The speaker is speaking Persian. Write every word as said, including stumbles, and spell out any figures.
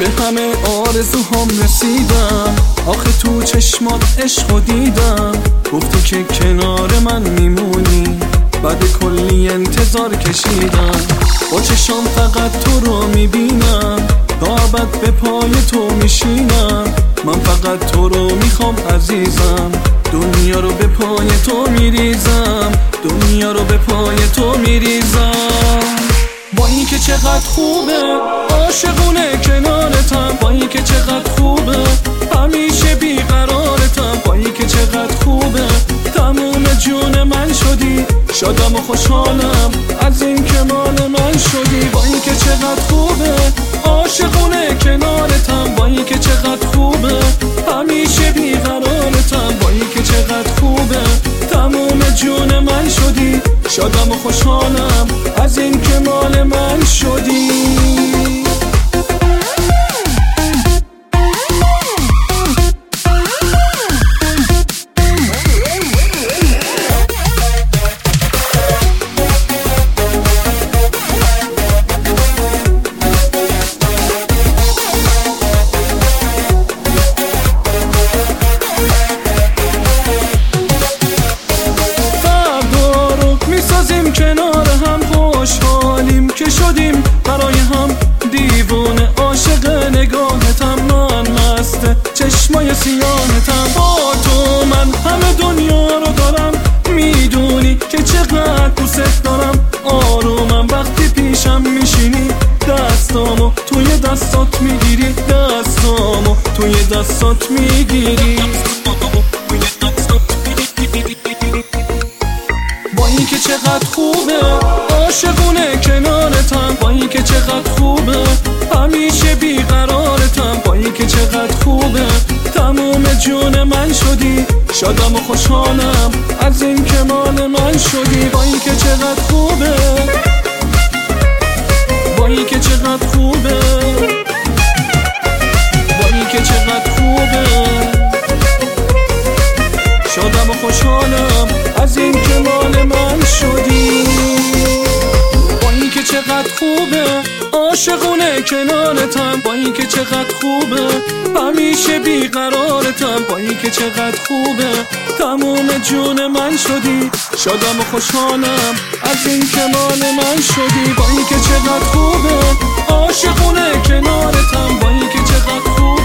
به همه آرزوهام رسیدم. آخه تو چشمات عشقو دیدم، گفتی که کنار من میمونی، بعد کلی انتظار کشیدم. با چشام فقط تو رو میبینم، تا ابد به پای تو میشینم. من فقط تو رو میخوام عزیزم، دنیا رو به پای تو میریزم، دنیا رو به پای تو میریزم. با این که چقدر خوبه عاشقونه کنارتم، با این که چقدر خوبه همیشه بیقرارتم، با این که چقدر خوبه تموم جون من شدی، شادم و خوشحالم از این که مال من شدی. با این که چقدر خوبه عاشقونه کنارتم، با این که چقدر خوبه همیشه بیقرارتم، با این که چقدر خوبه تموم جون من شدی، شادم و خوشحالم از این که مال من شدی. کنار هم خوشحالیم که شدیم، برای هم دیوونه عاشق نگاهتم، من مست چشمای سیاهتم. با تو من همه دنیا رو دارم، میدونی که چقدر دوست دارم. آرومم وقتی پیشم میشینی، دستامو توی دستات میگیری، دستامو توی دستات میگیری. با این که چقدر خوبه عاشقونه کنارتم، با این که چقدر خوبه همیشه بیقرارتم، با این که چقدر خوبه تموم جون من شدی، شادم و خوشحالم از این که مال من شدی. با این که چقدر خوبه، با این که چقدر خوبه، با این که چقدر خوبه شادم و خوشحالم از این که مال من شدی. با این که چقدر خوبه عاشقونه کنارتم، با این که چقدر خوبه همیشه بیقرارتم، با این که چقدر خوبه تموم جون من شدی، شادم و خوشحالم از این که مال من شدی. با این که چقدر خوبه عاشقونه کنارتم، با این که چقدر خوبه